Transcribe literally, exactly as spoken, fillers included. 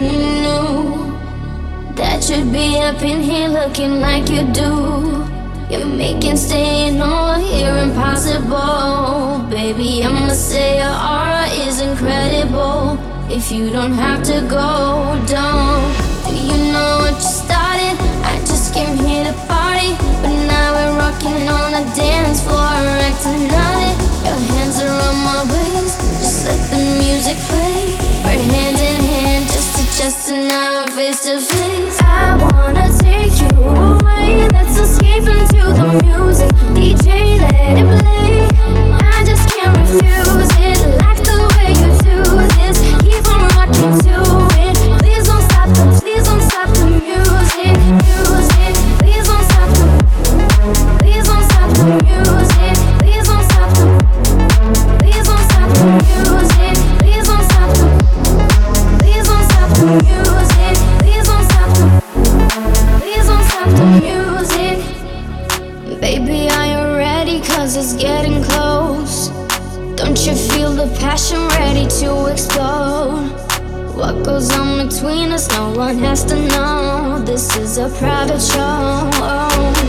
knew that you'd be up in here looking like you do. You're making staying over here impossible. Baby, I'ma say your aura is incredible. If you don't have to go, don't. Do you know what you started? I just came here to party, but now we're rocking on the dance floor, acting naughty. Your hands are on my waist, just let the music play. We're hand in hand, just adjusting now face to face. I wanna take you away, let's escape into the music. D J, let it play. I just can't refuse it, like the way you do this. Keep on rocking to it. Please don't stop the, please don't stop the music, music. Please don't stop the, please don't stop the music. Please don't stop the, please don't stop the music. Please don't stop the, please don't stop the music. Please don't stop the, please don't stop the music. Baby, are you ready? 'Cause it's getting close. Don't you feel the passion ready to explode? What goes on between us, no one has to know. This is a private show.